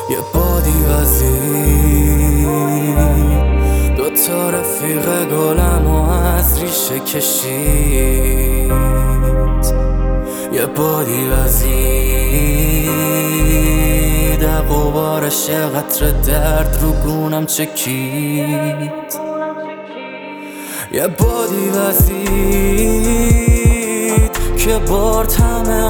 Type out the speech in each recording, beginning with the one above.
یه بادی وزید دوتا رفیق گلم و از ریشه کشید. یه بادی وزید غبارش یه قطره درد رو گونم چکید. یه بادی وزید که برد همه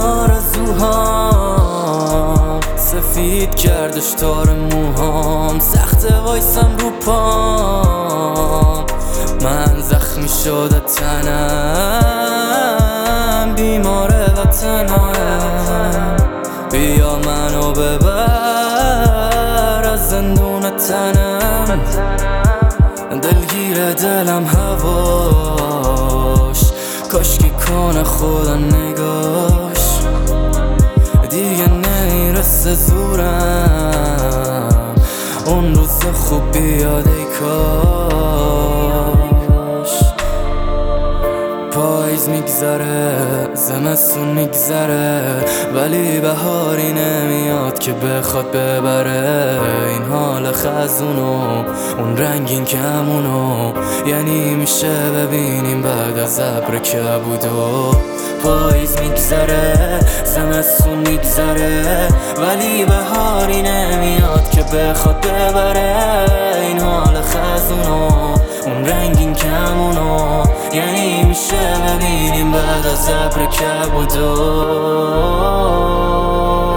آرزوهام، سفید کردش تار موهام، سخته وایسم رو پام. من زخمی شده تنم، بیماره وطنم، بیا منو ببر از زندون تنم. دلگیر دلم هواش، کاشکی کنه خدا نگاش، دیگه نمیرسه زورم اون روز خوب بیاد ای کاش. پاییز میگذره، زمستون میگذره، ولی بهاری نمیاد که بخواد ببره این حال خزونو، اون رنگین کمونو. یعنی میشه ببینیم بعد از ابر کبودو. پاییز میگذره، زمستون میگذره، ولی بهاری نمیاد که بخواد ببره این حال خزونو، اون رنگین کمونو. یعنی میشه ببینیم بعد از ابر کبودو.